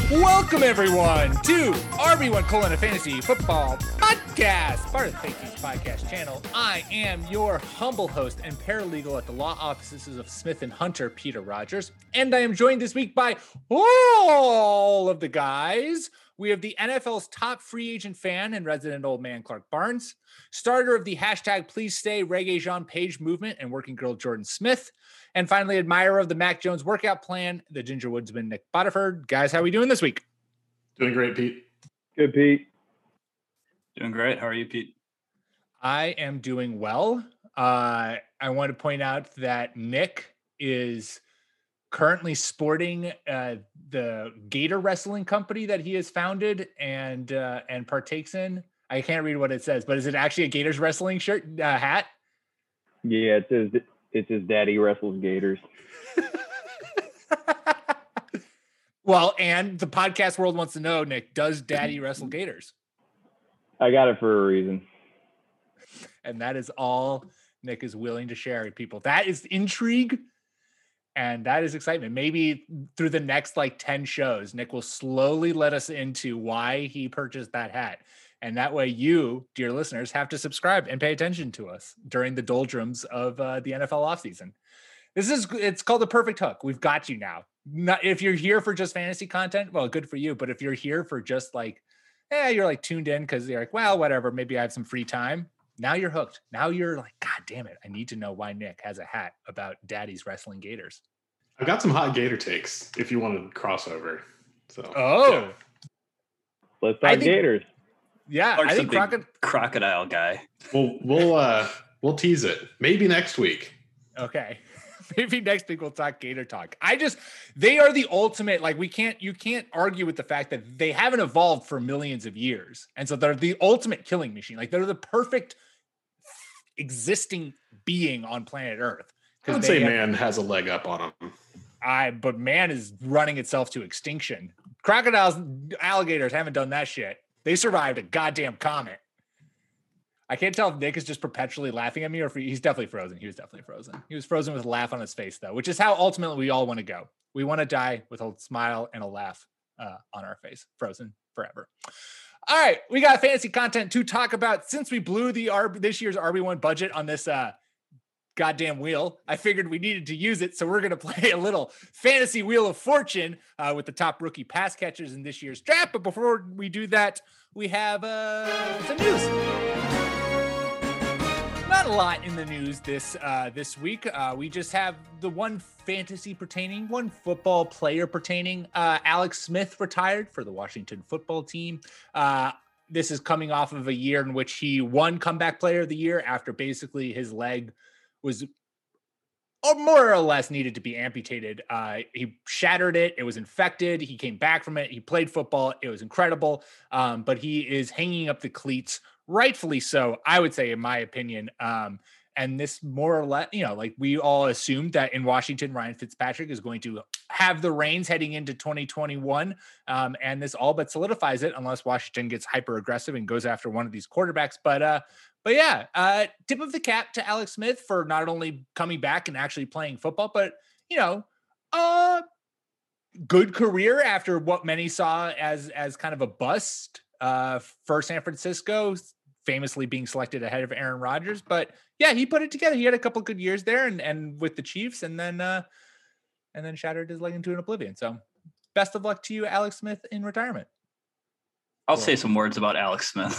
Welcome, everyone, to RB1 Colon, a fantasy football podcast, part of the Fake News Podcast channel. I am your humble host and paralegal at the law offices of Smith & Hunter, Peter Rogers, and I am joined this week by all of the guys. We have the NFL's top free agent fan and resident old man, Clark Barnes, starter of the hashtag Please Stay Reggae Jean Page movement and working girl, Jordan Smith, and finally, admirer of the Mac Jones workout plan, the Ginger Woodsman, Nick Botiford. Guys, how are we doing this week? Doing great, Pete. Good, Pete. Doing great. How are you, Pete? I am doing well. I want to point out that Nick is currently sporting the Gator Wrestling company that he has founded and partakes in. I can't read what it says, but is it actually a Gators Wrestling shirt hat? Yeah, it says Daddy Wrestles Gators. Well, and the podcast world wants to know, Nick, does Daddy wrestle Gators? I got it for a reason. And that is all Nick is willing to share with people. That is intrigue. And that is excitement. Maybe through the next 10 shows, Nick will slowly let us into why he purchased that hat. And that way you, dear listeners, have to subscribe and pay attention to us during the doldrums of the NFL offseason. It's called the perfect hook. We've got you now. Not, if you're here for just fantasy content, well, good for you. But if you're here for just you're tuned in because you're well, whatever, maybe I have some free time. Now you're hooked. Now you're God damn it. I need to know why Nick has a hat about Daddy's wrestling Gators. I've got some hot Gator takes if you want to crossover. So, yeah. Let's talk Gators. Yeah, Clark's I think a big crocodile guy. We'll tease it. Maybe next week. Okay. Maybe next week we'll talk Gator talk. They are the ultimate, you can't argue with the fact that they haven't evolved for millions of years. And so they're the ultimate killing machine. They're the perfect existing being on planet Earth. I would say man has a leg up on them. But man is running itself to extinction. Crocodiles, alligators haven't done that shit. They survived a goddamn comet. I can't tell if Nick is just perpetually laughing at me or if he's definitely frozen. He was definitely frozen. He was frozen with a laugh on his face, though, which is how ultimately we all want to go. We want to die with a smile and a laugh on our face, frozen forever. All right, we got fantasy content to talk about. Since we blew this year's RB1 budget on this goddamn wheel, I figured we needed to use it. So we're going to play a little fantasy wheel of fortune with the top rookie pass catchers in this year's draft. But before we do that, we have some news. Not a lot in the news this week. We just have the one football player pertaining. Alex Smith retired for the Washington football team. This is coming off of a year in which he won comeback player of the year after basically his leg was more or less needed to be amputated. He shattered it. It was infected. He came back from it. He played football. It was incredible. But he is hanging up the cleats, rightfully so, I would say, in my opinion. And this more or less, we all assumed that in Washington, Ryan Fitzpatrick is going to have the reins heading into 2021. And this all but solidifies it unless Washington gets hyper aggressive and goes after one of these quarterbacks. But yeah, tip of the cap to Alex Smith for not only coming back and actually playing football, but, good career after what many saw as kind of a bust for San Francisco, famously being selected ahead of Aaron Rodgers. But yeah, he put it together. He had a couple of good years there and with the Chiefs and then shattered his leg into an oblivion. So best of luck to you, Alex Smith, in retirement. I'll say some words about Alex Smith.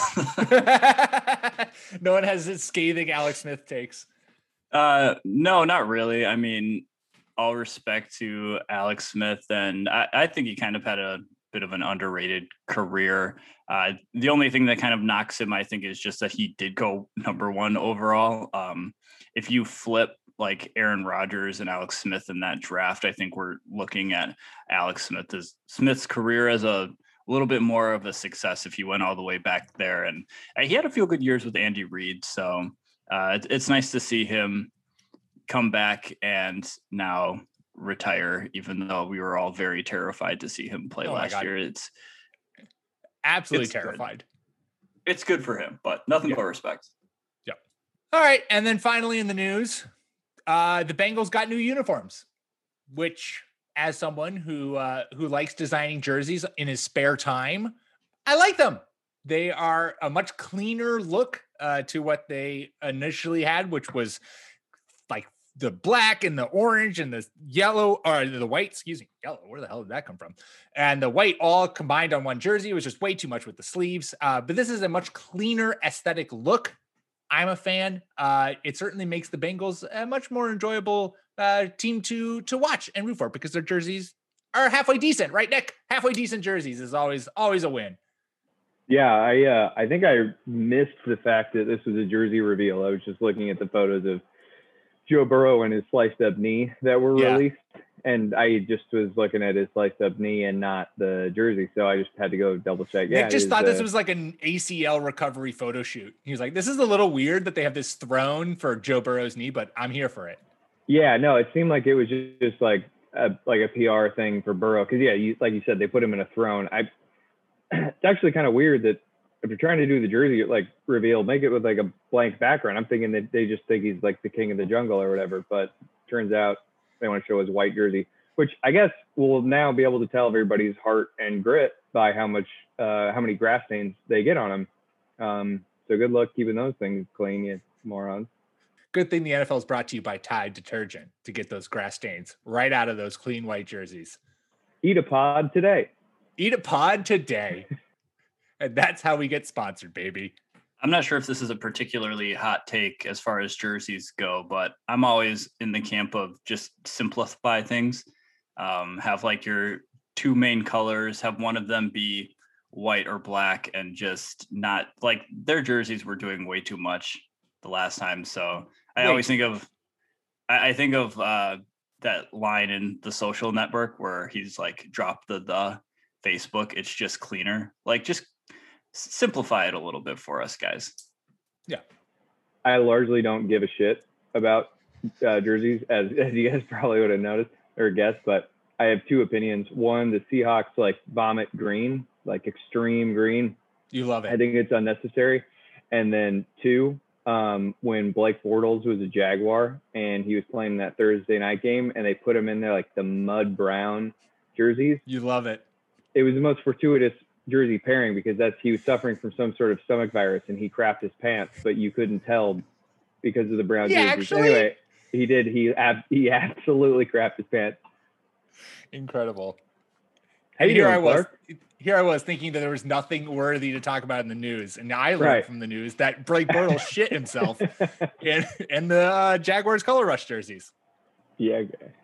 No one has his scathing Alex Smith takes. No, not really. I mean, all respect to Alex Smith, and I think he kind of had a bit of an underrated career. The only thing that kind of knocks him, I think, is just that he did go number one overall. If you flip Aaron Rodgers and Alex Smith in that draft, I think we're looking at Alex Smith's career as a little bit more of a success if you went all the way back there. And he had a few good years with Andy Reid. So it's nice to see him come back and now retire, even though we were all very terrified to see him play last year. It's absolutely terrified. Good. It's good for him, but nothing but respect. Yep. All right. And then finally in the news, the Bengals got new uniforms, which as someone who likes designing jerseys in his spare time, I like them. They are a much cleaner look to what they initially had, which was like the black and the orange and the yellow, or the white, excuse me, yellow. Where the hell did that come from? And the white all combined on one jersey. It was just way too much with the sleeves. But this is a much cleaner aesthetic look. I'm a fan. It certainly makes the Bengals a much more enjoyable team to watch and root for, because their jerseys are halfway decent, right, Nick? Halfway decent jerseys is always a win. Yeah, I think I missed the fact that this was a jersey reveal. I was just looking at the photos of Joe Burrow and his sliced up knee that were released. And I just was looking at his sliced up knee and not the jersey. So I just had to go double check. Nick just thought this was like an ACL recovery photo shoot. He was like, this is a little weird that they have this throne for Joe Burrow's knee, but I'm here for it. Yeah, no, it seemed like it was just like a PR thing for Burrow. Cause like you said, they put him in a throne. It's actually kind of weird that if you're trying to do the jersey like reveal, make it with like a blank background. I'm thinking that they just think he's like the king of the jungle or whatever, but turns out they want to show his white jersey, which I guess we'll now be able to tell everybody's heart and grit by how many grass stains they get on them. So good luck keeping those things clean, you morons. Good thing the NFL is brought to you by Tide detergent to get those grass stains right out of those clean white jerseys. Eat a pod today. Eat a pod today. And that's how we get sponsored, baby. I'm not sure if this is a particularly hot take as far as jerseys go, but I'm always in the camp of just simplify things. Have like your two main colors, have one of them be white or black, and just not like their jerseys were doing way too much the last time. So I always think of, I think of that line in The Social Network where he's like, drop the Facebook. It's just cleaner. Like just simplify it a little bit for us, guys. Yeah. I largely don't give a shit about jerseys, as you guys probably would have noticed or guessed, but I have two opinions. One, the Seahawks like vomit green, like extreme green. You love it. I think it's unnecessary. And then two, when Blake Bortles was a Jaguar and he was playing that Thursday night game and they put him in there like the mud brown jerseys. You love it. It was the most fortuitous jersey pairing because he was suffering from some sort of stomach virus and he crapped his pants, but you couldn't tell because of the brown jerseys. Actually, anyway, he did. He absolutely crapped his pants. Incredible. How you doing, Clark? Here I was thinking that there was nothing worthy to talk about in the news, and now I learned from the news that Blake Bortles shit himself in the Jaguars color rush jerseys. Yeah.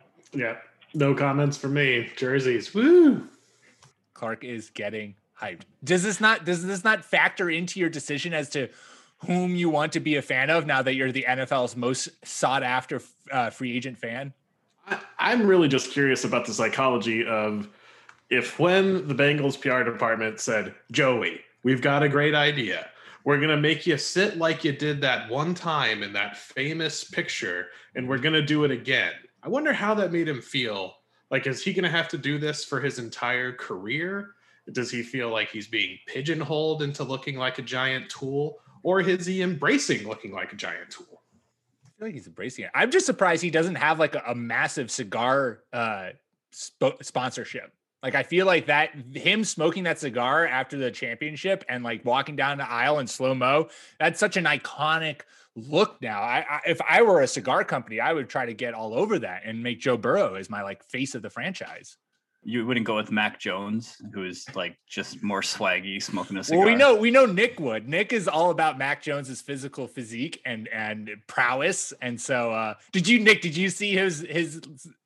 No comments from me. Jerseys. Woo. Clark is getting hyped. Does this not factor into your decision as to whom you want to be a fan of now that you're the NFL's most sought after free agent fan? I'm really just curious about the psychology of if when the Bengals PR department said, Joey, we've got a great idea. We're going to make you sit like you did that one time in that famous picture, and we're going to do it again. I wonder how that made him feel. Like, is he going to have to do this for his entire career? Does he feel like he's being pigeonholed into looking like a giant tool? Or is he embracing looking like a giant tool? I feel like he's embracing it. I'm just surprised he doesn't have like a massive cigar sponsorship. Like, I feel like that him smoking that cigar after the championship and like walking down the aisle in slow-mo, that's such an iconic look now. If I were a cigar company, I would try to get all over that and make Joe Burrow as my like face of the franchise. You wouldn't go with Mac Jones, who is like just more swaggy, smoking a cigar. Well, we know Nick would. Nick is all about Mac Jones's physical physique and prowess. And so, did you see his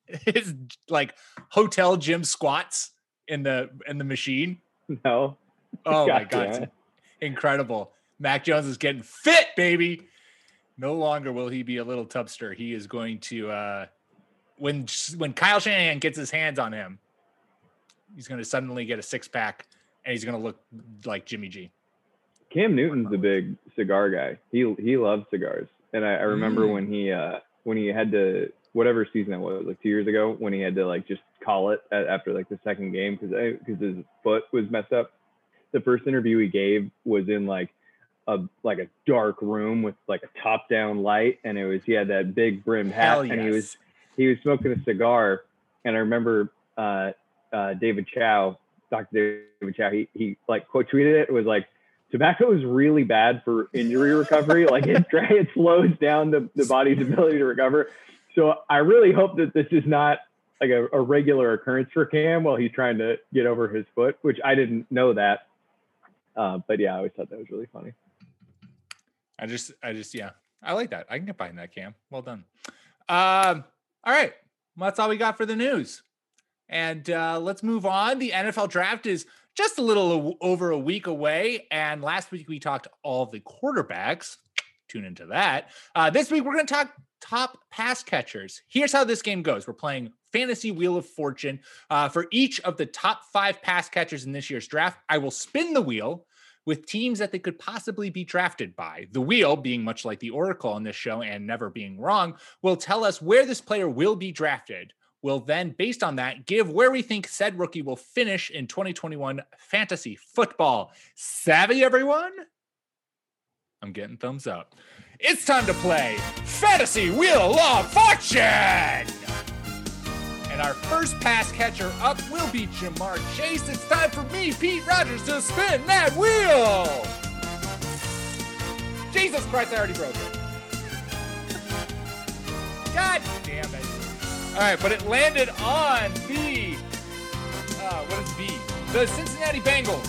like hotel gym squats in the machine? No. Oh my God, it's incredible! Mac Jones is getting fit, baby. No longer will he be a little tubster. He is going to when Kyle Shanahan gets his hands on him, he's going to suddenly get a six-pack, and he's going to look like Jimmy G. Cam Newton's a big cigar guy. He loves cigars, and I remember when he had to, whatever season it was, like 2 years ago, when he had to like just call it after like the second game because his foot was messed up. The first interview he gave was in like a dark room with like a top-down light, and he had that big brimmed hat, and he was smoking a cigar. And I remember David Chow, Dr. David Chow, he like quote tweeted it. It was like, tobacco is really bad for injury recovery. Like it slows down the body's ability to recover. So I really hope that this is not like a regular occurrence for Cam while he's trying to get over his foot, which I didn't know that. But yeah, I always thought that was really funny. I just, yeah, I like that. I can get behind that, Cam. Well done. All right. Well, that's all we got for the news. And let's move on. The NFL draft is just a little over a week away. And last week we talked all the quarterbacks. Tune into that. This week we're going to talk top pass catchers. Here's how this game goes. We're playing Fantasy Wheel of Fortune. For each of the top 5 pass catchers in this year's draft, I will spin the wheel with teams that they could possibly be drafted by. The wheel, being much like the Oracle on this show and never being wrong, will tell us where this player will be drafted. We'll then, based on that, give where we think said rookie will finish in 2021 fantasy football. Savvy, everyone? I'm getting thumbs up. It's time to play Fantasy Wheel of Fortune! And our first pass catcher up will be Ja'Marr Chase. It's time for me, Pete Rogers, to spin that wheel! Jesus Christ, I already broke it. God damn it. All right, but it landed on the, what is B? The Cincinnati Bengals.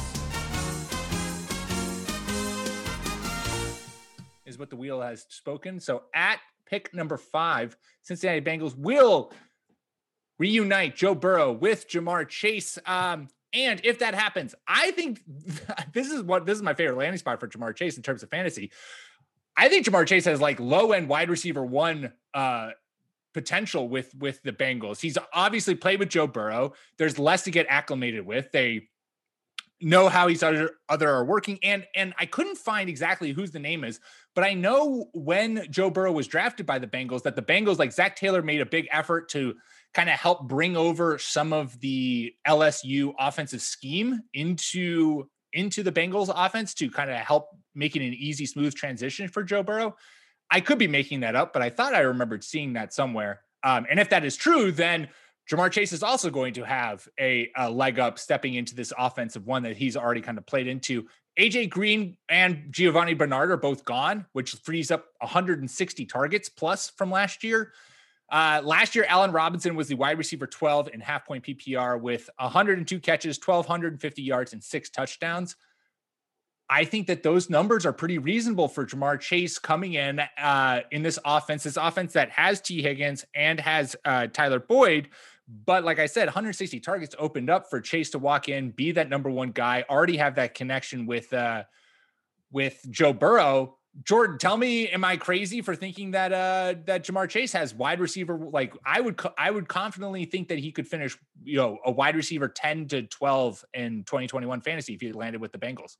Is what the wheel has spoken. So at pick number 5, Cincinnati Bengals will reunite Joe Burrow with Ja'Marr Chase. And if that happens, I think this is my favorite landing spot for Ja'Marr Chase in terms of fantasy. I think Ja'Marr Chase has like low end wide receiver 1 potential with the Bengals. He's obviously played with Joe Burrow. There's less to get acclimated with. They know how each other are working. And I couldn't find exactly whose the name is, but I know when Joe Burrow was drafted by the Bengals, that the Bengals, like Zach Taylor, made a big effort to kind of help bring over some of the LSU offensive scheme into the Bengals offense to kind of help make it an easy, smooth transition for Joe Burrow. I could be making that up, but I thought I remembered seeing that somewhere. And if that is true, then Ja'Marr Chase is also going to have a leg up stepping into this offensive one that he's already kind of played into. AJ Green and Giovanni Bernard are both gone, which frees up 160 targets plus from last year. Last year, Allen Robinson was the wide receiver 12 in half-point PPR with 102 catches, 1,250 yards, and 6 touchdowns. I think that those numbers are pretty reasonable for Ja'Marr Chase coming in this offense that has T. Higgins and has Tyler Boyd. But like I said, 160 targets opened up for Chase to walk in, be that number 1 guy, already have that connection with Joe Burrow. Jordan, tell me, am I crazy for thinking that Ja'Marr Chase has wide receiver? Like I would confidently think that he could finish, a wide receiver 10 to 12 in 2021 fantasy if he landed with the Bengals.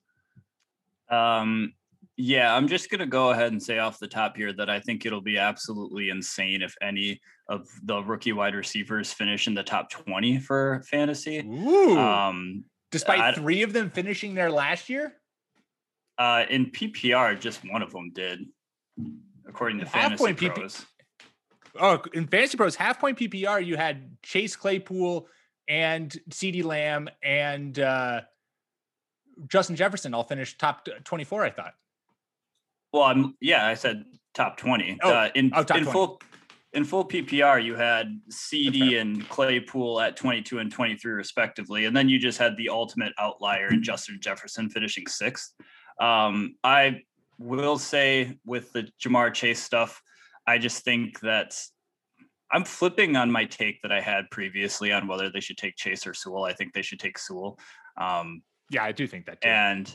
Yeah, I'm just going to go ahead and say off the top here that I think it'll be absolutely insane if any of the rookie wide receivers finish in the top 20 for fantasy. Ooh. Despite 3 of them finishing there last year? In PPR, just one of them did, according to Fantasy Pros. In Fantasy Pros, half-point PPR, you had Chase Claypool and CeeDee Lamb and Justin Jefferson all finished top 24, I thought. Well, I said top 20. Top 20. In full PPR, you had CD and Claypool at 22 and 23 respectively, and then you just had the ultimate outlier in Justin Jefferson finishing 6th. I will say with the Ja'Marr Chase stuff, I just think that I'm flipping on my take that I had previously on whether they should take Chase or Sewell. I think they should take Sewell. Yeah, I do think that too. And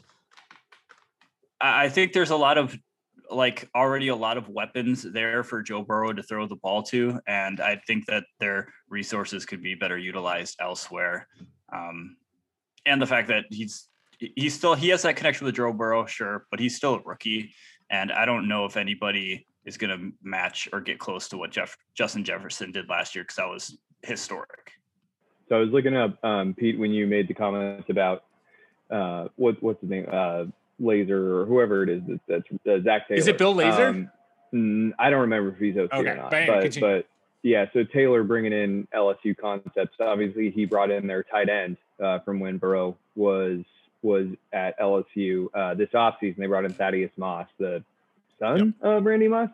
I think there's already a lot of weapons there for Joe Burrow to throw the ball to. And I think that their resources could be better utilized elsewhere. And the fact that he has that connection with Joe Burrow, sure, but he's still a rookie. And I don't know if anybody is going to match or get close to what Justin Jefferson did last year, because that was historic. So I was looking up, Pete, when you made the comments about what's the name, Laser or whoever it is that's Zach Taylor. Is it Bill Lazor? I don't remember if he's OC or not. But So Taylor bringing in LSU concepts. Obviously, he brought in their tight end from when Burrow was at LSU this offseason. They brought in Thaddeus Moss, the son of Randy Moss.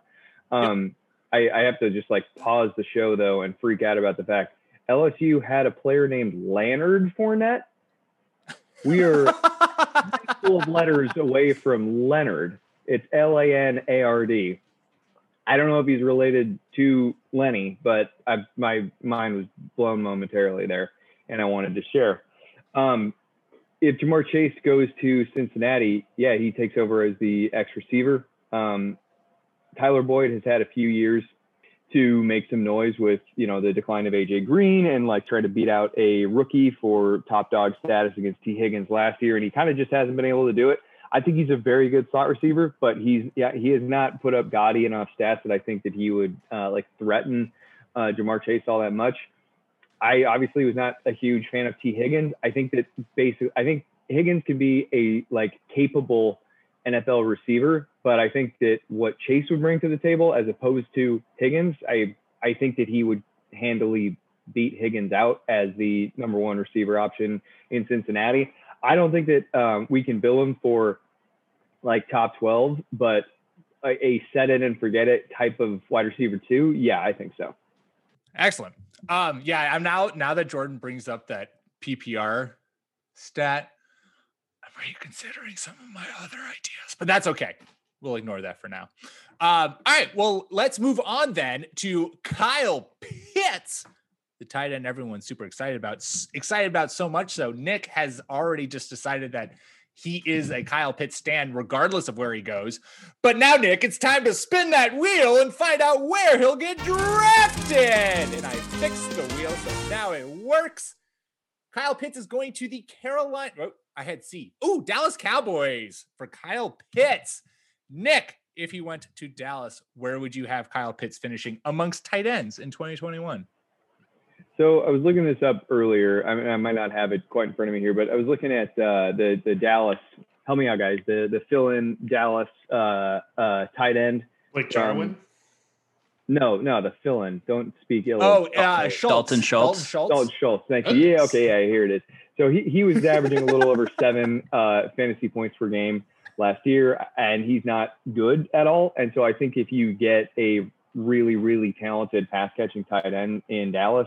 I have to just like pause the show though and freak out about the fact LSU had a player named Leonard Fournette. We are full of letters away from Leonard. It's Lanard. I don't know if he's related to Lenny, but my mind was blown momentarily there, and I wanted to share. If Ja'Marr Chase goes to Cincinnati, he takes over as the X receiver. Tyler Boyd has had a few years to make some noise with, the decline of AJ Green and like try to beat out a rookie for top dog status against T. Higgins last year. And he kind of just hasn't been able to do it. I think he's a very good slot receiver, but he has not put up gaudy enough stats that I think that he would threaten Ja'Marr Chase all that much. I obviously was not a huge fan of T. Higgins. I think Higgins can be a capable NFL receiver, but I think that what Chase would bring to the table as opposed to Higgins, I think that he would handily beat Higgins out as the number one receiver option in Cincinnati. I don't think that we can bill him for top 12, but a set it and forget it type of wide receiver too. Yeah, I think so. Excellent. I'm now that Jordan brings up that PPR stat, I'm reconsidering some of my other ideas, but that's okay. We'll ignore that for now. All right. Well, let's move on then to Kyle Pitts, the tight end everyone's super excited about so much so Nick has already just decided that he is a Kyle Pitts stan regardless of where he goes. But now, Nick, it's time to spin that wheel and find out where he'll get drafted. And I fixed the wheel, so now it works. Kyle Pitts is going to the Carolina. Oh, I had C. Oh, Dallas Cowboys for Kyle Pitts. Nick, if he went to Dallas, where would you have Kyle Pitts finishing amongst tight ends in 2021? So I was looking this up earlier. I might not have it quite in front of me here, but I was looking at the Dallas. Help me out, guys. The fill-in Dallas tight end. Like Jarwin? No, the fill-in. Don't speak ill. Schultz. Dalton Schultz. Dalton Schultz. Thank you. Yeah, okay, yeah, here it is. So he was averaging a little over 7 fantasy points per game last year, and he's not good at all. And so I think if you get a really, really talented pass catching tight end in Dallas,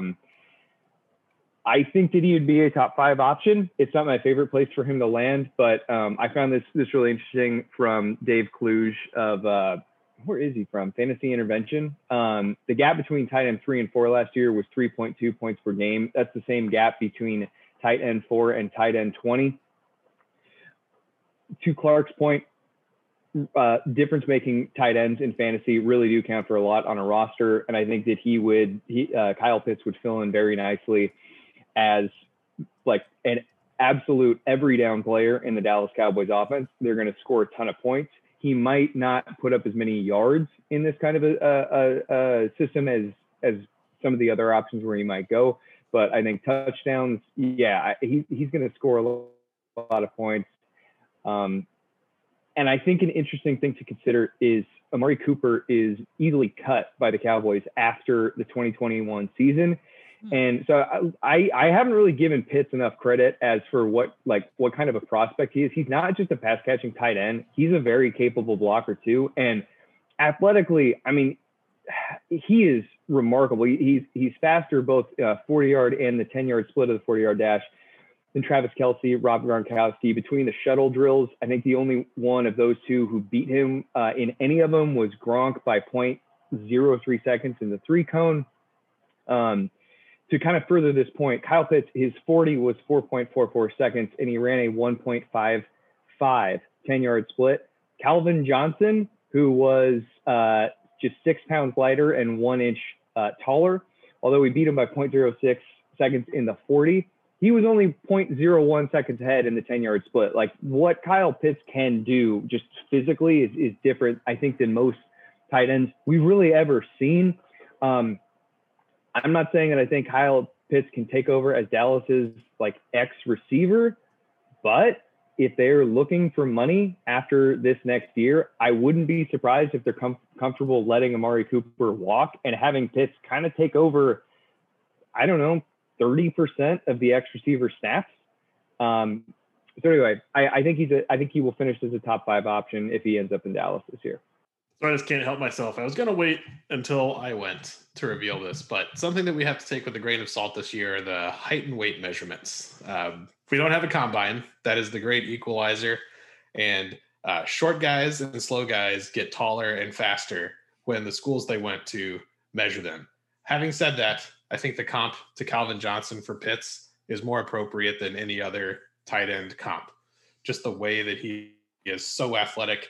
I think that he would be a top 5 option. It's not my favorite place for him to land, but I found this really interesting from Dave Kluge of where is he from? Fantasy Intervention. The gap between tight end 3 and 4 last year was 3.2 points per game. That's the same gap between tight end 4 and tight end 20. To Clark's point, difference-making tight ends in fantasy really do count for a lot on a roster, and I think that Kyle Pitts would fill in very nicely as like an absolute every down player in the Dallas Cowboys offense. They're going to score a ton of points. He might not put up as many yards in this kind of a system as some of the other options where he might go, but I think touchdowns, he's going to score a lot of points. And I think an interesting thing to consider is Amari Cooper is easily cut by the Cowboys after the 2021 season. And so I haven't really given Pitts enough credit as for what kind of a prospect he is. He's not just a pass catching tight end. He's a very capable blocker too. And athletically, I mean, he is remarkable. He's faster, both 40-yard and the 10-yard split of the 40-yard dash than Travis Kelce, Rob Gronkowski. Between the shuttle drills, I think the only one of those two who beat him in any of them was Gronk by 0.03 seconds in the 3-cone. To kind of further this point, Kyle Pitts, his 40 was 4.44 seconds, and he ran a 1.55 10-yard split. Calvin Johnson, who was just 6 pounds lighter and 1 inch taller, although we beat him by 0.06 seconds in the 40, he was only 0.01 seconds ahead in the 10-yard split. Like, what Kyle Pitts can do just physically is different, I think, than most tight ends we've really ever seen. I'm not saying that I think Kyle Pitts can take over as Dallas's X receiver, but if they're looking for money after this next year, I wouldn't be surprised if they're comfortable letting Amari Cooper walk and having Pitts kind of take over, I don't know, 30% of the X receiver snaps. So anyway, I think he will finish as a top 5 option if he ends up in Dallas this year. So I just can't help myself. I was going to wait until I went to reveal this, but something that we have to take with a grain of salt this year are the height and weight measurements. We don't have a combine. That is the great equalizer. And short guys and slow guys get taller and faster when the schools they went to measure them. Having said that, I think the comp to Calvin Johnson for Pitts is more appropriate than any other tight end comp. Just the way that he is so athletic.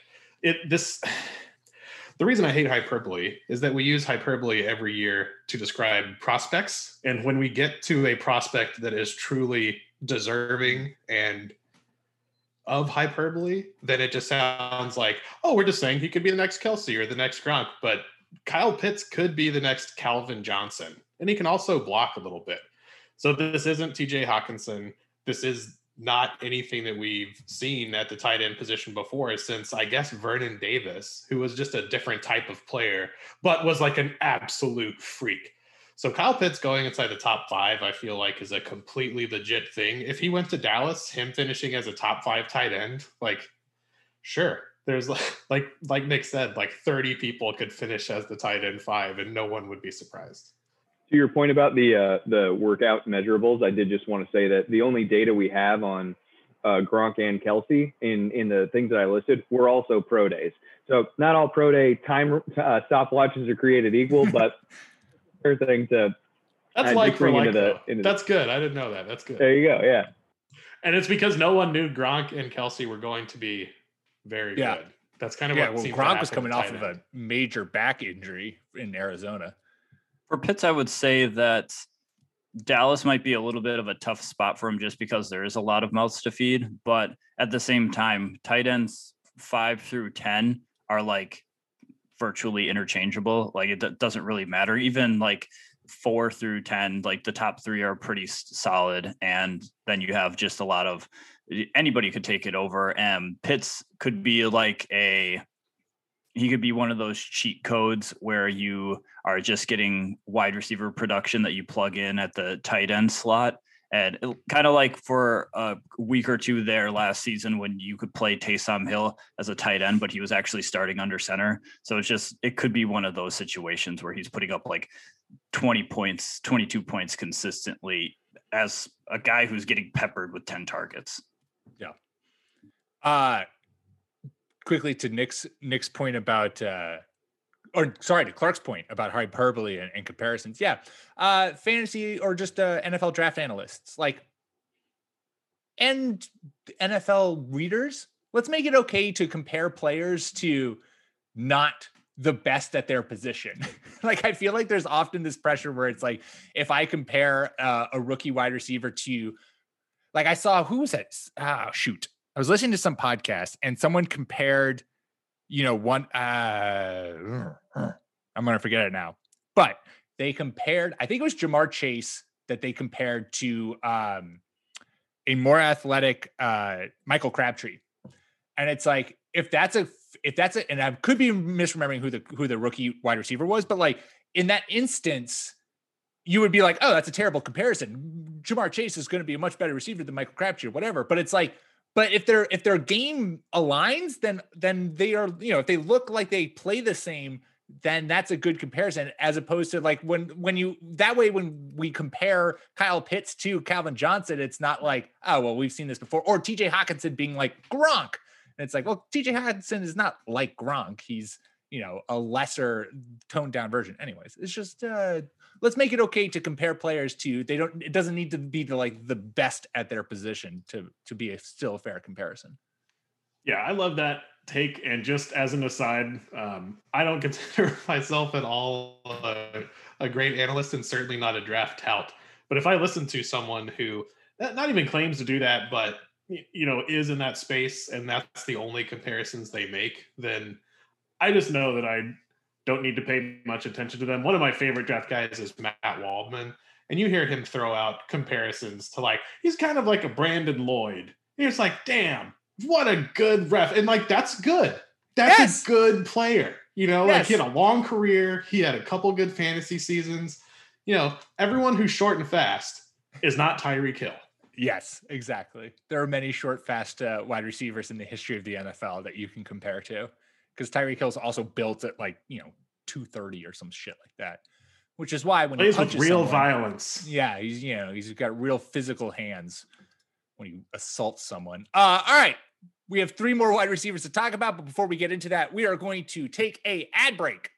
The reason I hate hyperbole is that we use hyperbole every year to describe prospects. And when we get to a prospect that is truly deserving and of hyperbole, then it just sounds like, oh, we're just saying he could be the next Kelsey or the next Gronk. But Kyle Pitts could be the next Calvin Johnson. And he can also block a little bit. So this isn't TJ Hawkinson. This is not anything that we've seen at the tight end position before since, I guess, Vernon Davis, who was just a different type of player, but was like an absolute freak. So Kyle Pitts going inside the top 5, I feel like, is a completely legit thing. If he went to Dallas, him finishing as a top 5 tight end, like, sure. There's like Nick said, like 30 people could finish as the tight end 5 and no one would be surprised. To your point about the workout measurables, I did just want to say that the only data we have on Gronk and Kelsey in the things that I listed were also pro days. So not all pro day time stopwatches are created equal, but there's thing to. That's like for like. That's good. I didn't know that. That's good. There you go. Yeah. And it's because no one knew Gronk and Kelsey were going to be very good. That's kind of what seemed Gronk was coming off of a major back injury in Arizona. For Pitts, I would say that Dallas might be a little bit of a tough spot for him just because there is a lot of mouths to feed. But at the same time, tight ends 5 through 10 are like virtually interchangeable. Like it doesn't really matter. Even like 4 through 10, like the top 3 are pretty solid. And then you have just a lot of anybody could take it over. And Pitts could be like he could be one of those cheat codes where you are just getting wide receiver production that you plug in at the tight end slot. And kind of like for a week or two there last season when you could play Taysom Hill as a tight end, but he was actually starting under center. So it could be one of those situations where he's putting up like 20 points, 22 points consistently as a guy who's getting peppered with 10 targets. Yeah. Quickly to Nick's point about, to Clark's point about hyperbole and comparisons. Yeah. Fantasy or just NFL draft analysts and NFL readers. Let's make it okay to compare players to not the best at their position. Like, I feel like there's often this pressure where it's like, if I compare a rookie wide receiver to, like, I saw, who was it? I was listening to some podcast and someone compared, one, I'm going to forget it now, but they compared, I think it was Jamar Chase that they compared to a more athletic Michael Crabtree. And it's like, if that's and I could be misremembering who the rookie wide receiver was, but like in that instance, you would be like, oh, that's a terrible comparison. Jamar Chase is going to be a much better receiver than Michael Crabtree or whatever. But it's like, but if their game aligns, then they are, if they look like they play the same, then that's a good comparison, as opposed to like when we compare Kyle Pitts to Calvin Johnson, it's not like, oh, well, we've seen this before, or TJ Hawkinson being like Gronk. And it's like, well, TJ Hawkinson is not like Gronk. He's, a lesser toned down version. Anyways, it's just, let's make it okay to compare players to, it doesn't need to be the best at their position to be still a fair comparison. Yeah, I love that take. And just as an aside, I don't consider myself at all a great analyst and certainly not a draft tout. But if I listen to someone who not even claims to do that, but is in that space and that's the only comparisons they make, then I just know that I don't need to pay much attention to them. One of my favorite draft guys is Matt Waldman, and you hear him throw out comparisons to, like, he's kind of like a Brandon Lloyd You're just like, damn, what a good ref. And like, that's good. That's a good player. Like he had a long career. He had a couple good fantasy seasons. Everyone who's short and fast is not Tyreek Hill. Yes, exactly. There are many short, fast wide receivers in the history of the NFL that you can compare to, because Tyreek Hill's also built at 230 or some shit like that, which is why when he punches with real someone, violence. Yeah, he's got real physical hands when he assaults someone. All right. We have 3 more wide receivers to talk about, but before we get into that, we are going to take a ad break.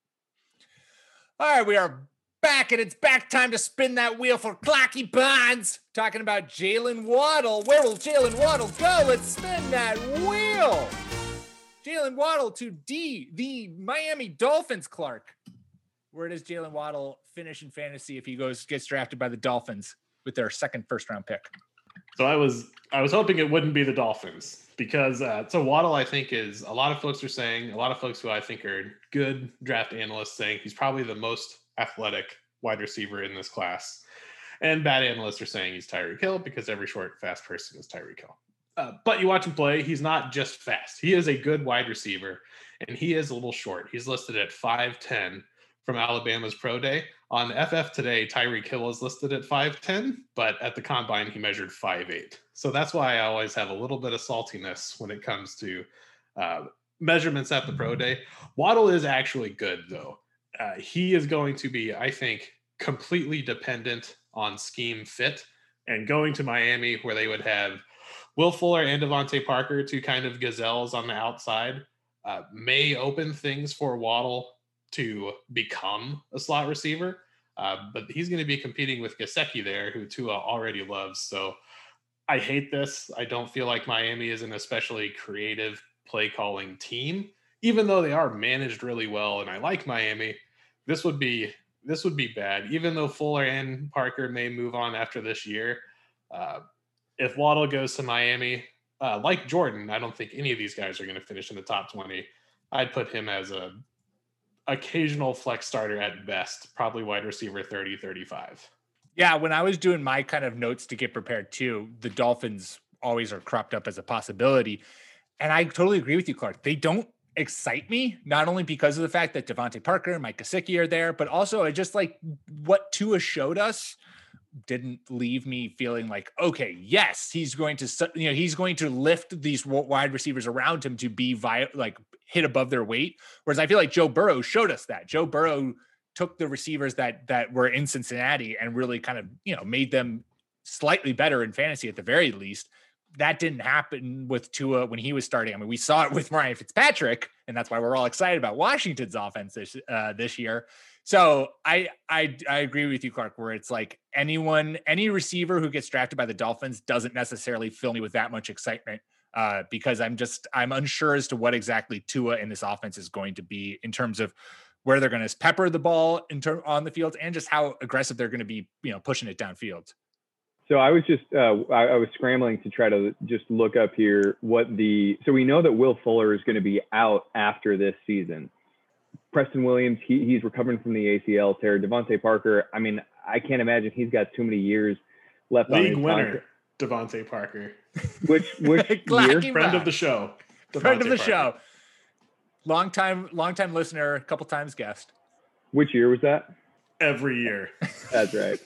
All right, we are back, and it's back time to spin that wheel for Clocky Bonds. Talking about Jalen Waddle. Where will Jalen Waddle go? Let's spin that wheel. Jalen Waddle to the Miami Dolphins, Clark. Where does Jalen Waddle finish in fantasy if he gets drafted by the Dolphins with their second first-round pick? So I was hoping it wouldn't be the Dolphins, because so Waddle, I think, is, a lot of folks are saying, a lot of folks who I think are good draft analysts saying he's probably the most athletic wide receiver in this class. And bad analysts are saying he's Tyreek Hill, because every short, fast person is Tyreek Hill. But you watch him play, he's not just fast. He is a good wide receiver, and he is a little short. He's listed at 5'10" from Alabama's Pro Day. On FF Today, Tyreek Hill is listed at 5'10", but at the Combine, he measured 5'8". So that's why I always have a little bit of saltiness when it comes to measurements at the Pro Day. Waddle is actually good, though. He is going to be, I think, completely dependent on scheme fit. And going to Miami, where they would have Will Fuller and Devontae Parker, 2 kind of gazelles on the outside, may open things for Waddle to become a slot receiver. But he's going to be competing with Gesicki there, who Tua already loves. So I hate this. I don't feel like Miami is an especially creative play calling team, even though they are managed really well. And I like Miami. This would be bad, even though Fuller and Parker may move on after this year. If Waddle goes to Miami, like Jordan, I don't think any of these guys are going to finish in the top 20. I'd put him as a occasional flex starter at best, probably wide receiver 30, 35. Yeah, when I was doing my kind of notes to get prepared too, the Dolphins always are cropped up as a possibility. And I totally agree with you, Clark. They don't excite me, not only because of the fact that Devontae Parker and Mike Gesicki are there, but also I just like what Tua showed us didn't leave me feeling like, okay, yes, he's going to lift these wide receivers around him to be hit above their weight. Whereas I feel like Joe Burrow showed us that. Joe Burrow took the receivers that were in Cincinnati and really kind of, made them slightly better in fantasy at the very least. That didn't happen with Tua when he was starting. I mean, we saw it with Ryan Fitzpatrick, and that's why we're all excited about Washington's offense this year. So I agree with you, Clark, where it's like any receiver who gets drafted by the Dolphins doesn't necessarily fill me with that much excitement because I'm unsure as to what exactly Tua in this offense is going to be in terms of where they're going to pepper the ball on the field and just how aggressive they're going to be, pushing it downfield. So I was just I was scrambling to try to just look up here so we know that Will Fuller is going to be out after this season. Preston Williams, he's recovering from the ACL tear. Devontae Parker, I mean, I can't imagine he's got too many years left on his winner, Devontae Parker. Which year? Friend of the show. Friend of the show. Long time listener, a couple times guest. Which year was that? Every year. That's right.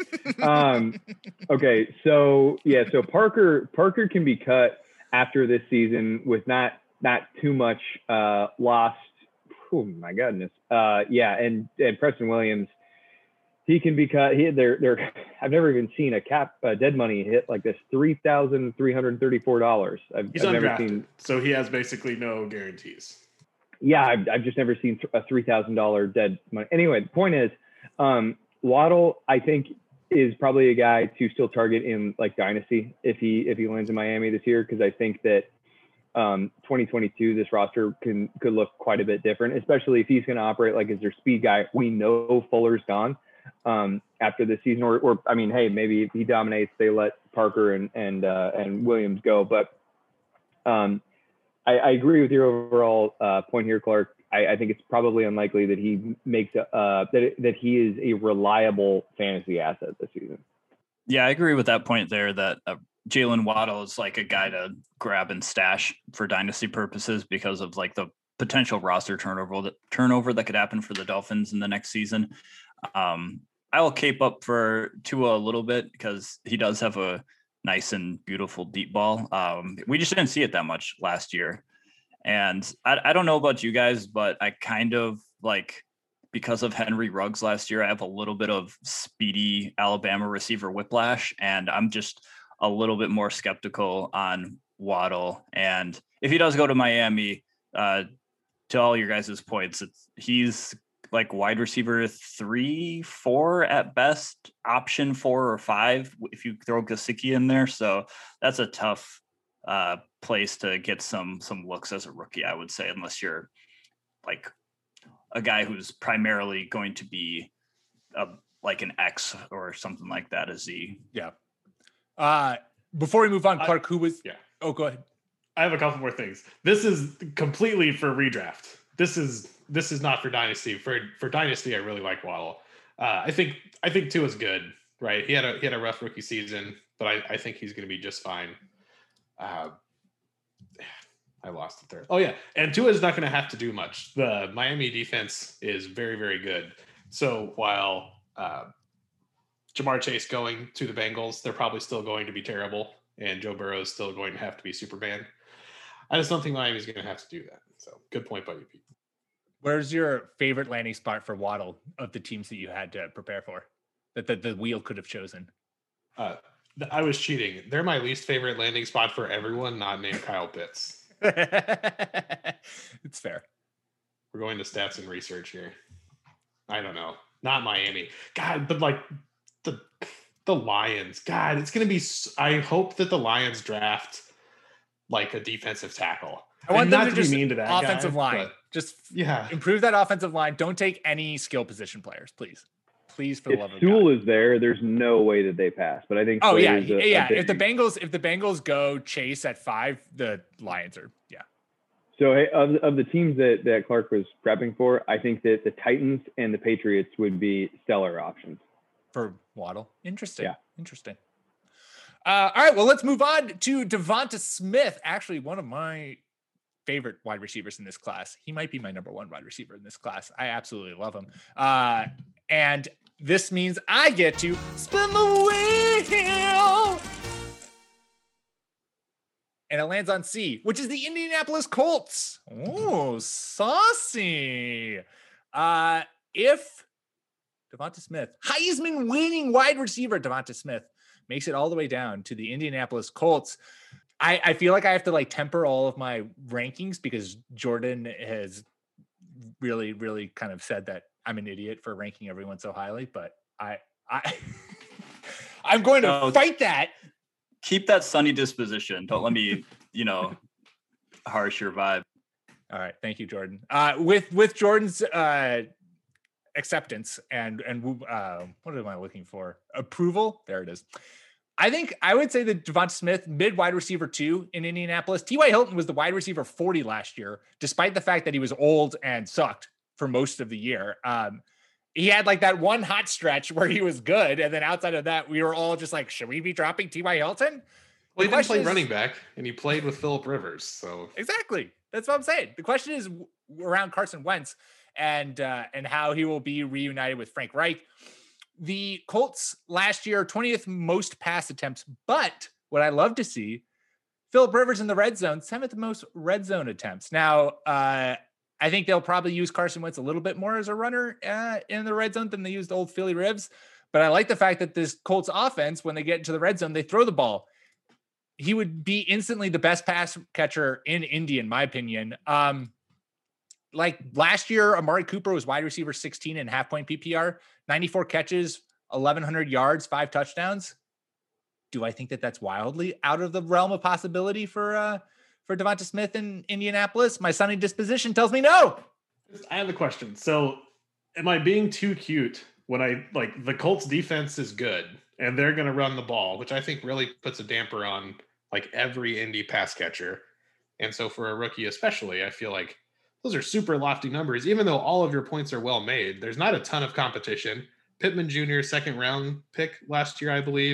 Okay, so Parker Can be cut after this season with not too much lost. Oh my goodness. And Preston Williams, he can be cut. I've never even seen a dead money hit like this. $3,334. He's undrafted, so he has basically no guarantees. Yeah, I've just never seen a $3,000 dead money. Anyway, the point is, Waddle, I think, is probably a guy to still target in like Dynasty if he lands in Miami this year, because I think that 2022 this roster could look quite a bit different, especially if he's going to operate like as their speed guy. We know Fuller's gone after this season, or I mean, hey, maybe if he dominates, they let Parker and Williams go. But I agree with your overall point here, Clark. I think it's probably unlikely that he makes that he is a reliable fantasy asset this season. Yeah, I agree with that point there, that Jalen Waddle is like a guy to grab and stash for dynasty purposes because of like the potential roster turnover that could happen for the Dolphins in the next season. I will cape up for Tua a little bit because he does have a nice and beautiful deep ball. We just didn't see it that much last year. And I don't know about you guys, but I kind of like, because of Henry Ruggs last year, I have a little bit of speedy Alabama receiver whiplash, and I'm just a little bit more skeptical on Waddle. And if he does go to Miami, to all your guys' points, he's like wide receiver 3, 4 at best, option 4 or 5 if you throw Gesicki in there. So that's a tough place to get some looks as a rookie, I would say, unless you're like a guy who's primarily going to be like an X or something like that as Z. Yeah. Before we move on, Clark, who was? Yeah. Oh, go ahead. I have a couple more things. This is completely for redraft. This is not for dynasty. For dynasty, I really like Waddle. I think Tua is good, right? He had a rough rookie season, but I think he's going to be just fine. I lost it there. Oh yeah, and Tua is not going to have to do much. The Miami defense is very, very good. So while Jamar Chase going to the Bengals, they're probably still going to be terrible, and Joe Burrow is still going to have to be Superman. I just don't think Miami's going to have to do that. So good point by you, Pete. Where's your favorite landing spot for Waddle of the teams that you had to prepare for that the wheel could have chosen? I was cheating. They're my least favorite landing spot for everyone not named Kyle Pitts. It's fair. We're going to stats and research here. I don't know. Not Miami. God, but like the Lions. God, it's going to be. I hope that the Lions draft like a defensive tackle. I want them not to just be mean to that offensive guy, line. Just yeah, improve that offensive line. Don't take any skill position players, please. Please, for the love of God. If Sewell is there, there's no way that they pass. But I think. Oh yeah, yeah. If the Bengals go Chase at 5, the Lions are So hey, of the teams that Clark was prepping for, I think that the Titans and the Patriots would be stellar options for Waddle. Interesting. Yeah. Interesting. All right, well, let's move on to Devonta Smith. Actually, one of my favorite wide receivers in this class. He might be my number 1 wide receiver in this class. I absolutely love him. And this means I get to spin the wheel. And it lands on C, which is the Indianapolis Colts. Oh, saucy. If Devonta Smith, Heisman winning wide receiver Devonta Smith, makes it all the way down to the Indianapolis Colts, I feel like I have to like temper all of my rankings because Jordan has really, really kind of said that I'm an idiot for ranking everyone so highly, but I'm going to fight that. Keep that sunny disposition. Don't let me, harsh your vibe. All right. Thank you, Jordan. With Jordan's acceptance and what am I looking for? Approval. There it is. I think I would say that Devonta Smith, mid wide receiver 2 in Indianapolis. T.Y. Hilton was the wide receiver 40 last year, despite the fact that he was old and sucked for most of the year. He had like that one hot stretch where he was good. And then outside of that, we were all just like, should we be dropping T.Y. Hilton? Well, he didn't play running back and he played with Phillip Rivers. So exactly. That's what I'm saying. The question is around Carson Wentz and how he will be reunited with Frank Reich. The Colts last year, 20th most pass attempts, but what I love to see, Phillip Rivers in the red zone, 7th most red zone attempts. Now, I think they'll probably use Carson Wentz a little bit more as a runner in the red zone than they used old Philly Rivs. But I like the fact that this Colts offense, when they get into the red zone, they throw the ball. He would be instantly the best pass catcher in Indy, in my opinion. Like last year, Amari Cooper was wide receiver 16 and half-point PPR, 94 catches, 1,100 yards, 5 touchdowns. Do I think that that's wildly out of the realm of possibility for Devonta Smith in Indianapolis? My sunny disposition tells me no. I have a question. So am I being too cute when I like the Colts defense is good and they're going to run the ball, which I think really puts a damper on like every Indy pass catcher. And so for a rookie, especially, I feel like those are super lofty numbers, even though all of your points are well made. There's not a ton of competition. Pittman Jr., 2nd round pick last year, I believe.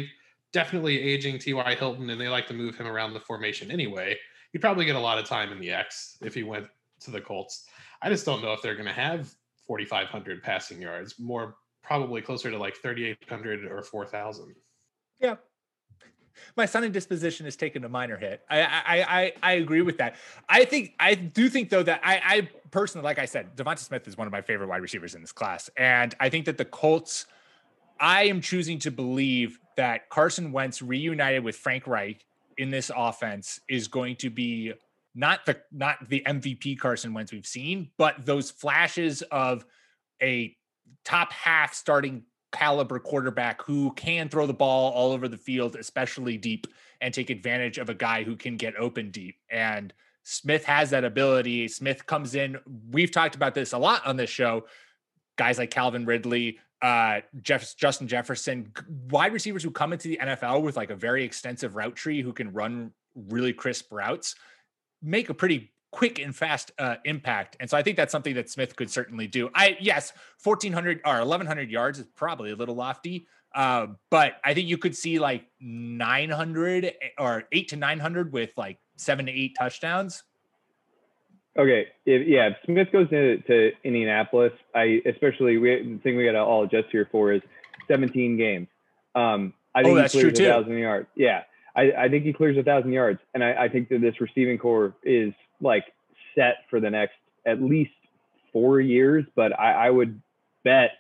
definitely aging T.Y. Hilton, and they like to move him around the formation anyway. He'd probably get a lot of time in the X if he went to the Colts. I just don't know if they're going to have 4,500 passing yards, more probably closer to like 3,800 or 4,000. Yeah. My sunny disposition has taken a minor hit. I agree with that. I do think though that I personally, like I said, Devonta Smith is one of my favorite wide receivers in this class. And I think that the Colts, I am choosing to believe that Carson Wentz reunited with Frank Reich in this offense is going to be not the MVP Carson Wentz we've seen, but those flashes of a top half starting caliber quarterback who can throw the ball all over the field, especially deep, and take advantage of a guy who can get open deep. And Smith has that ability. Smith comes in. We've talked about this a lot on this show. Guys like Calvin Ridley, Justin Jefferson, wide receivers who come into the NFL with like a very extensive route tree who can run really crisp routes, make a pretty quick and fast impact. And so I think that's something that Smith could certainly do. Yes, 1,400 or 1,100 yards is probably a little lofty, but I think you could see like 900 or 800 to 900 with like 7 to 8 touchdowns. Okay, if Smith goes to Indianapolis, the thing we got to all adjust here for is 17 games. I think that's he clears true too. 1,000 yards. Yeah, I think he clears 1,000 yards, and I think that this receiving core is like set for the next at least 4 years. But I would bet,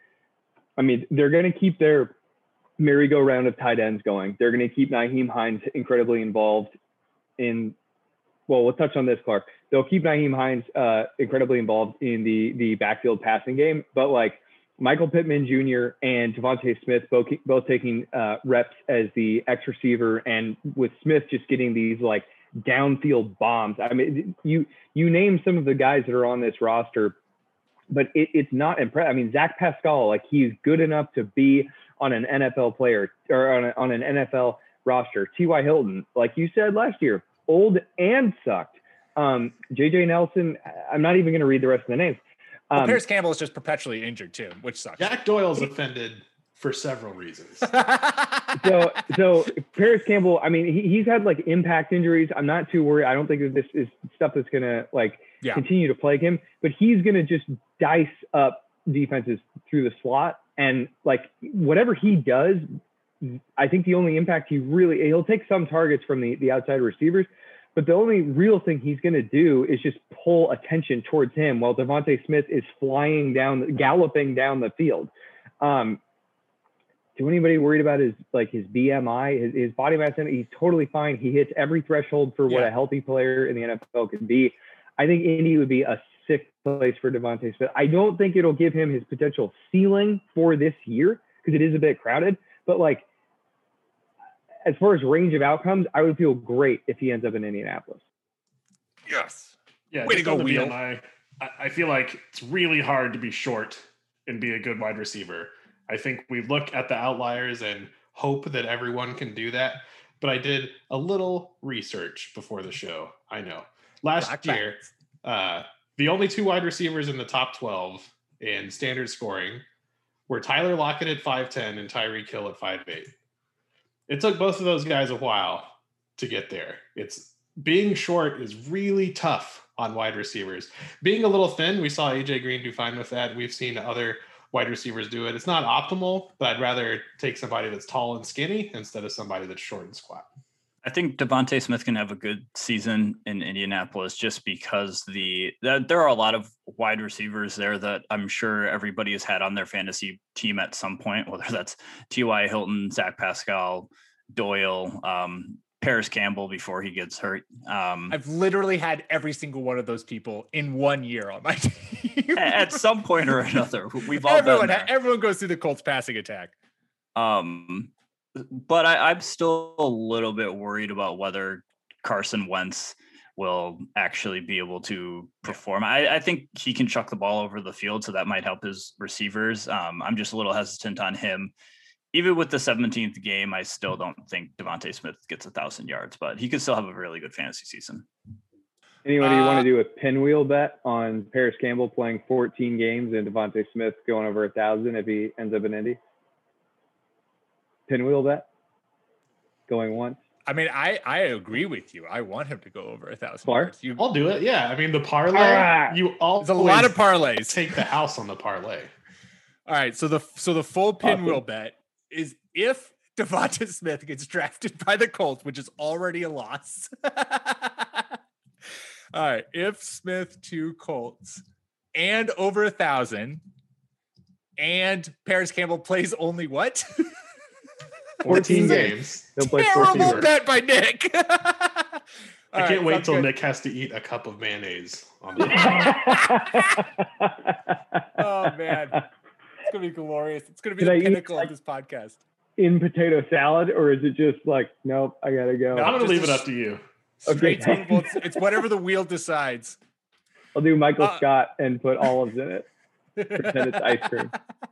I mean, they're going to keep their merry-go-round of tight ends going. They're going to keep Nyheim Hines incredibly involved in. Well, we'll touch on this, Clark. They'll keep Nyheim Hines incredibly involved in the backfield passing game, but like Michael Pittman Jr. and Devonta Smith both taking reps as the X receiver, and with Smith just getting these like downfield bombs. I mean, you name some of the guys that are on this roster, but it's not impressive. I mean, Zach Pascal, like he's good enough to be on an NFL player or on an NFL roster. T.Y. Hilton, like you said last year, old and sucked. JJ Nelson, I'm not even going to read the rest of the names. Paris Campbell is just perpetually injured too, which sucks. Jack Doyle's offended for several reasons. So Paris Campbell, I mean, he's had like impact injuries. I'm not too worried. I don't think that this is stuff that's going to continue to plague him, but he's going to just dice up defenses through the slot. And like whatever he does, I think the only impact he'll take some targets from the outside receivers, but the only real thing he's going to do is just pull attention towards him while Devonta Smith is galloping down the field. To anybody worried about his BMI, his body mass index, he's totally fine. He hits every threshold for what a healthy player in the NFL can be. I think Indy would be a sick place for Devonta Smith. I don't think it'll give him his potential ceiling for this year because it is a bit crowded, but like, as far as range of outcomes, I would feel great if he ends up in Indianapolis. Yes. Yeah. Way to go, Wheel. I feel like it's really hard to be short and be a good wide receiver. I think we look at the outliers and hope that everyone can do that. But I did a little research before the show. I know. Last year, the only two wide receivers in the top 12 in standard scoring were Tyler Lockett at 5'10" and Tyreek Hill at 5'8". It took both of those guys a while to get there. Being short is really tough on wide receivers. Being a little thin, we saw AJ Green do fine with that. We've seen other wide receivers do it. It's not optimal, but I'd rather take somebody that's tall and skinny instead of somebody that's short and squat. I think Devonta Smith can have a good season in Indianapolis just because there are a lot of wide receivers there that I'm sure everybody has had on their fantasy team at some point, whether that's T.Y. Hilton, Zach Pascal, Doyle, Paris Campbell before he gets hurt. I've literally had every single one of those people in 1 year on my team. At some point or another. We've all been there. Everyone goes through the Colts passing attack. But I'm still a little bit worried about whether Carson Wentz will actually be able to perform. I think he can chuck the ball over the field, so that might help his receivers. I'm just a little hesitant on him. Even with the 17th game, I still don't think Devonta Smith gets 1,000 yards, but he could still have a really good fantasy season. Anybody want to do a pinwheel bet on Paris Campbell playing 14 games and Devonta Smith going over 1,000 if he ends up in Indy? Pinwheel bet? going once. I mean, I agree with you. I want him to go over 1,000 Clark? yards. I'll do it. Yeah. I mean, the parlay, you always There's a lot of parlays. take the house on the parlay. All right. So the full pinwheel Awesome. bet is if Devonta Smith gets drafted by the Colts, which is already a loss. All right. If Smith to Colts and over 1,000 and Paris Campbell plays only what? 14 games. He'll play Terrible 14 bet by Nick. I can't wait till Nick has to eat a cup of mayonnaise on the Oh man, it's gonna be glorious. It's gonna be Can I the eat, pinnacle like- of this podcast. In potato salad, or is it just like, nope, I gotta go? No. I'm going to Just leave it a up to you. Straight Okay. table. It's whatever the wheel decides. I'll do Michael Uh, Scott and put olives in it. Pretend it's ice cream.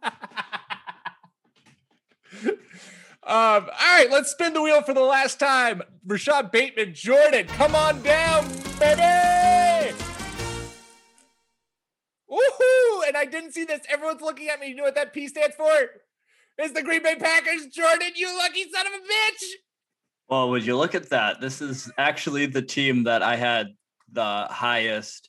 All right, let's spin the wheel for the last time. Rashad Bateman, Jordan, come on down, baby. Woohoo! And I didn't see this. Everyone's looking at me. You know what that P stands for? It's the Green Bay Packers. Jordan, you lucky son of a bitch. Well, would you look at that? This is actually the team that I had the highest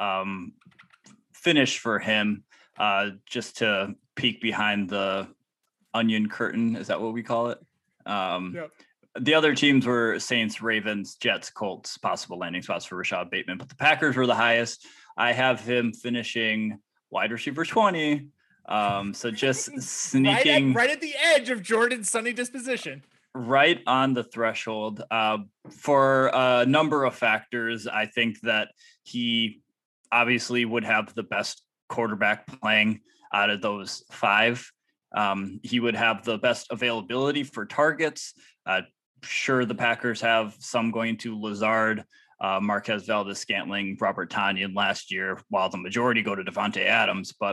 finish for him, just to peek behind the onion curtain. Is that what we call it? Yep. The other teams were Saints, Ravens, Jets, Colts, possible landing spots for Rashad Bateman, but the Packers were the highest. I have him finishing wide receiver 20. So just sneaking right at the edge of Jordan's sunny disposition. right on the threshold. For a number of factors, I think that he obviously would have the best quarterback playing out of those five. He would have the best availability for targets. Sure, the Packers have some going to Lazard, Marquez Valdez-Scantling, Robert Tonyan last year, while the majority go to Devontae Adams. But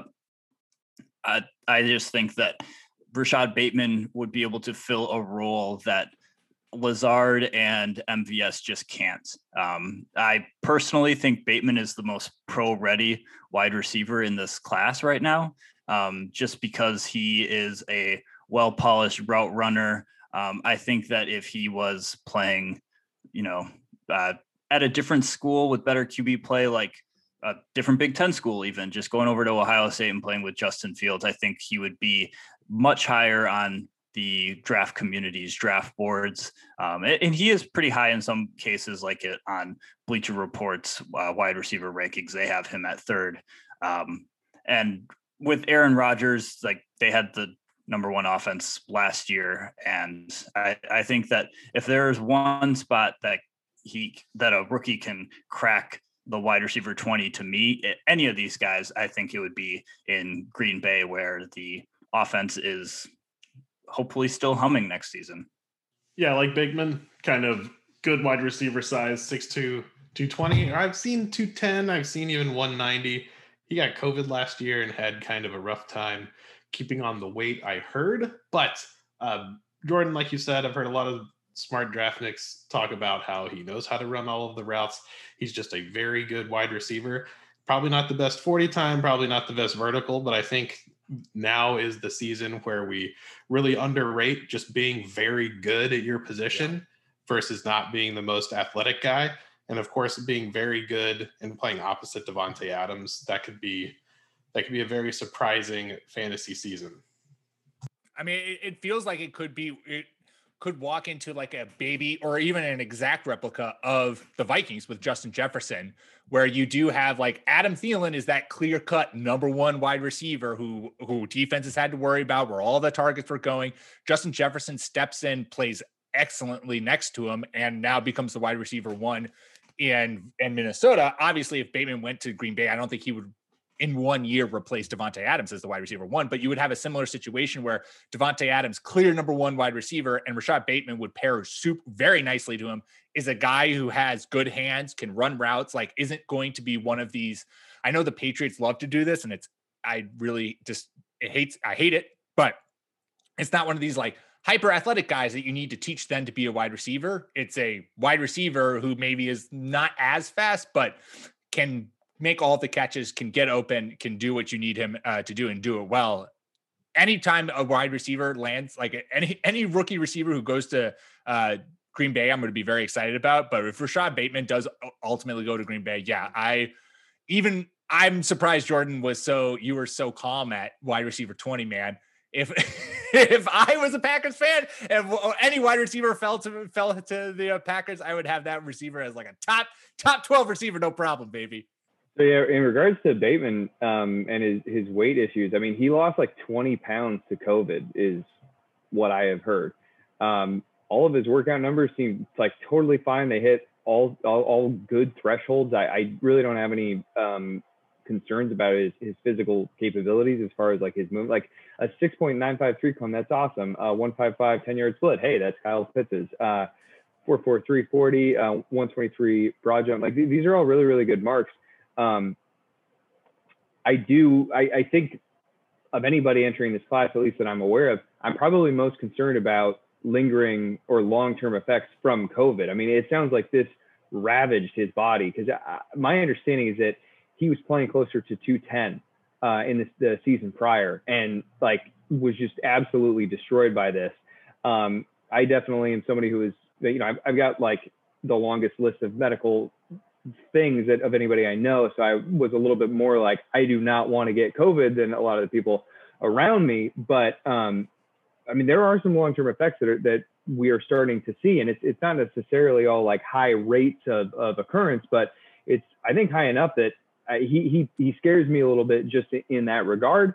I just think that Rashad Bateman would be able to fill a role that Lazard and MVS just can't. I personally think Bateman is the most pro-ready wide receiver in this class right now, just because he is a well-polished route runner. I think that if he was playing, at a different school with better QB play, like a different Big Ten school, even just going over to Ohio State and playing with Justin Fields, I think he would be much higher on the draft community's draft boards. And he is pretty high in some cases, like it on Bleacher Report's wide receiver rankings. They have him at third. And with Aaron Rodgers, like they had the number one offense last year. And I think that if there's one spot that a rookie can crack the wide receiver 20 to me, any of these guys, I think it would be in Green Bay, where the offense is hopefully still humming next season. Yeah, like Bigman, kind of good wide receiver size, 6'2", 220. I've seen 210. I've seen even 190. He got COVID last year and had kind of a rough time keeping on the weight, I heard. But Jordan, like you said, I've heard a lot of smart draft nicks talk about how he knows how to run all of the routes. He's just a very good wide receiver. Probably not the best 40 time, probably not the best vertical, but I think now is the season where we really underrate just being very good at your position versus not being the most athletic guy. And of course, being very good and playing opposite Devontae Adams, that could be a very surprising fantasy season. I mean, it feels like it could walk into like a baby or even an exact replica of the Vikings with Justin Jefferson, where you do have like Adam Thielen is that clear cut number one wide receiver who defenses had to worry about, where all the targets were going. Justin Jefferson steps in, plays excellently next to him, and now becomes the wide receiver one in Minnesota. Obviously, if Bateman went to Green Bay, I don't think he would in 1 year replace Devontae Adams as the wide receiver one, but you would have a similar situation where Devontae Adams, clear number one wide receiver, and Rashad Bateman would pair very nicely to him, is a guy who has good hands, can run routes, like isn't going to be one of these. I know the Patriots love to do this, and I hate it, but it's not one of these like hyper athletic guys that you need to teach them to be a wide receiver. It's a wide receiver who maybe is not as fast, but can make all the catches, can get open, can do what you need him to do and do it well. anytime a wide receiver lands, like any rookie receiver who goes to Green Bay, I'm going to be very excited about. But if Rashad Bateman does ultimately go to Green Bay, yeah, I'm surprised Jordan you were so calm at wide receiver 20, man. If I was a Packers fan, if any wide receiver fell to the Packers, I would have that receiver as like a top 12 receiver, no problem, baby. So yeah, in regards to Bateman and his weight issues, I mean, he lost like 20 pounds to COVID, is what I have heard. All of his workout numbers seem like totally fine. They hit all good thresholds. I really don't have any concerns about his physical capabilities as far as like his movement. Like a 6.953 cone, that's awesome. 155 10-yard split, hey, that's Kyle Pitts'. 4.43 40, 123 broad jump. Like these are all really, really good marks. I think of anybody entering this class, at least that I'm aware of, I'm probably most concerned about lingering or long-term effects from COVID. I mean, it sounds like this ravaged his body, because my understanding is that he was playing closer to 210 in the season prior, and like was just absolutely destroyed by this. I definitely am somebody who is, I've got like the longest list of medical things of anybody I know. So I was a little bit more like, I do not want to get COVID than a lot of the people around me. But I mean, there are some long-term effects that we are starting to see, and it's not necessarily all like high rates of occurrence, but it's, I think, high enough that he scares me a little bit just in that regard.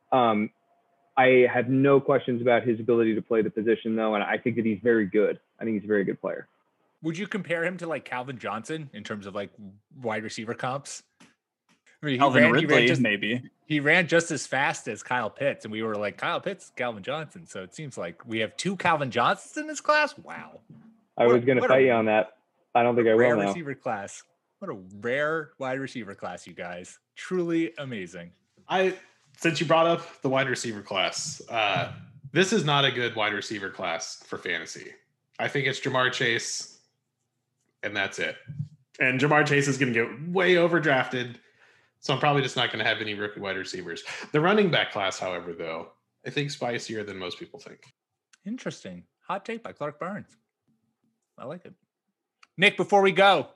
I have no questions about his ability to play the position, though, and I think that he's very good. I think he's a very good player. Would you compare him to like Calvin Johnson in terms of like wide receiver comps? I mean, maybe. He ran just as fast as Kyle Pitts, and we were like, Kyle Pitts, Calvin Johnson. So it seems like we have two Calvin Johnsons in this class. Wow. I was going to fight you on that. I don't think I will now. Receiver class. What a rare wide receiver class, you guys. Truly amazing. Since you brought up the wide receiver class, this is not a good wide receiver class for fantasy. I think it's Ja'Marr Chase, and that's it. And Ja'Marr Chase is going to get way overdrafted, so I'm probably just not going to have any rookie wide receivers. The running back class, however, though, I think spicier than most people think. Interesting. Hot take by Clark Barnes. I like it. Nick, before we go,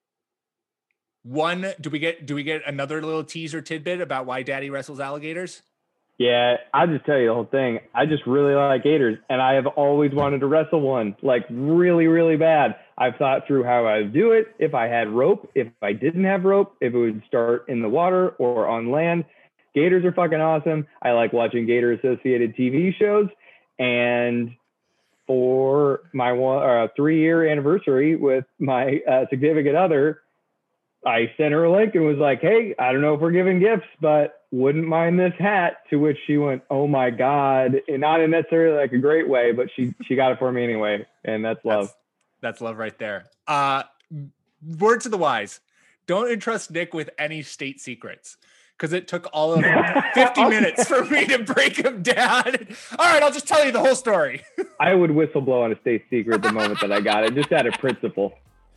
do we get another little teaser tidbit about why Daddy wrestles alligators? Yeah, I'll just tell you the whole thing. I just really like gators, and I have always wanted to wrestle one, like really, really bad. I've thought through how I would do it, if I had rope, if I didn't have rope, if it would start in the water or on land. Gators are fucking awesome. I like watching gator-associated TV shows, and for my 3-year anniversary with my significant other, I sent her a link and was like, hey, I don't know if we're giving gifts, but wouldn't mind this hat. To which she went, oh my God. And not in necessarily like a great way, but she got it for me anyway. And that's love. That's love right there. Word to the wise. Don't entrust Nick with any state secrets, because it took all of 50 minutes for me to break him down. All right, I'll just tell you the whole story. I would whistle blow on a state secret the moment that I got it, just out of principle.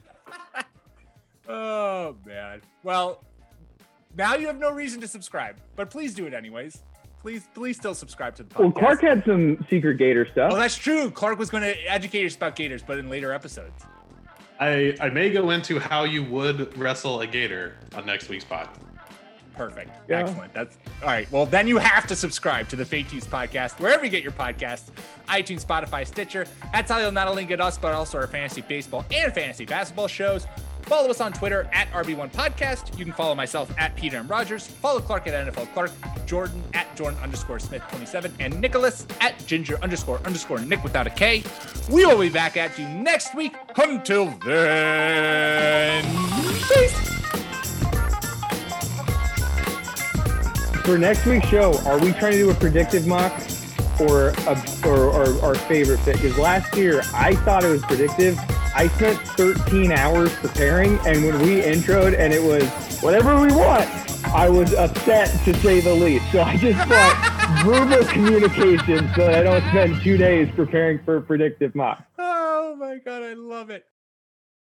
Oh, man. Well, now you have no reason to subscribe, but please do it anyways. Please still subscribe to the podcast. Well, Clark had some secret gator stuff. Oh, that's true. Clark was going to educate us about gators, but in later episodes. I may go into how you would wrestle a gator on next week's pod. Perfect. Yeah. Excellent. That's all right. Well, then you have to subscribe to the Fake Teams podcast, wherever you get your podcasts, iTunes, Spotify, Stitcher. That's how you'll not only get us, but also our fantasy baseball and fantasy basketball shows. Follow us on Twitter at RB1 Podcast. You can follow myself at Peter M. Rogers. Follow Clark at NFL Clark, Jordan at Jordan_Smith27, and Nicholas at Ginger__Nick without a K. We will be back at you next week. Until then, peace. For next week's show, are we trying to do a predictive mock or our favorite fit? Because last year I thought it was predictive. I spent 13 hours preparing, and when we introed and it was whatever we want, I was upset to say the least. So I just want verbal communication so that I don't spend 2 days preparing for a predictive mock. Oh my God, I love it.